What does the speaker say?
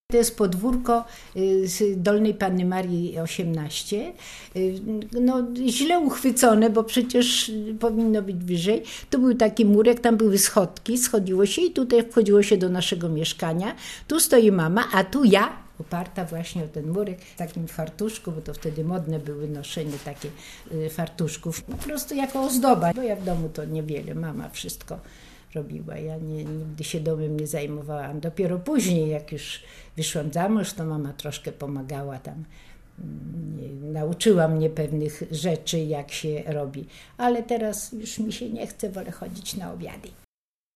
To jest podwórko z Dolnej Panny Marii 18. No, źle uchwycone, bo przecież powinno być wyżej. Tu był taki murek, tam były schodki, schodziło się i tutaj wchodziło się do naszego mieszkania. Tu stoi mama, a tu ja, oparta właśnie o ten murek, w takim fartuszku, bo to wtedy modne były noszenie takie fartuszków. Po prostu jako ozdoba, bo ja w domu to niewiele, mama wszystko robiła. Ja nigdy się domem nie zajmowałam. Dopiero później, jak już wyszłam za mąż, to mama troszkę pomagała tam. Nauczyła mnie pewnych rzeczy, jak się robi. Ale teraz już mi się nie chce, wolę chodzić na obiady.